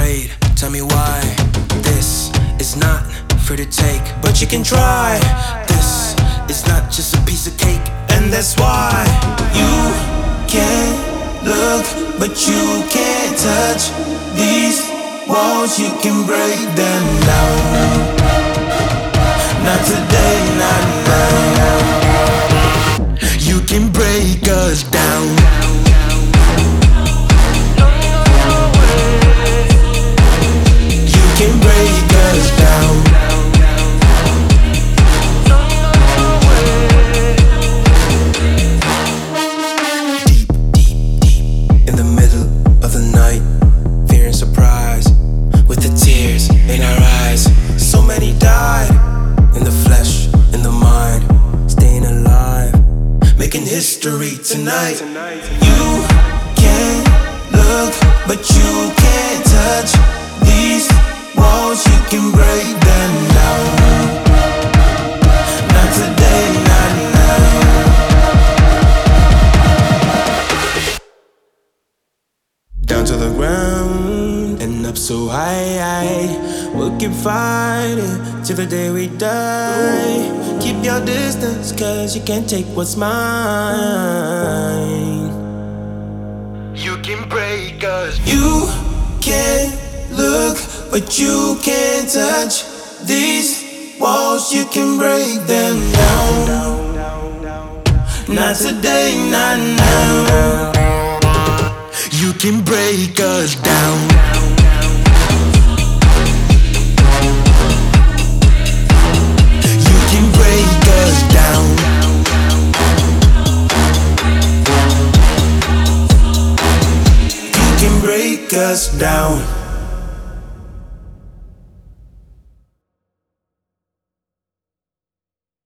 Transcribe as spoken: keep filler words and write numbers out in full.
afraid, tell me why. This is not for to take, but you can try. This is not just a piece of cake, and that's why you can't look, but you can't touch these walls. You can break them down. Not today, not now. You can break us down. You can break us down. Deep, deep, deep in the middle of the night, fear and surprise, with the tears in our eyes. So many died in the flesh, in the mind, staying alive, making history tonight. You can't look, but you can't touch these walls. You can break them down. Not today, not now. Down to the ground and up so high, we'll keep fighting till the day we die. Keep your distance, cause you can't take what's mine. You can break us. You can't look, but you can't touch these walls. You can break them down. Not today, not now. You can break us down. You can break us down. You can break us down.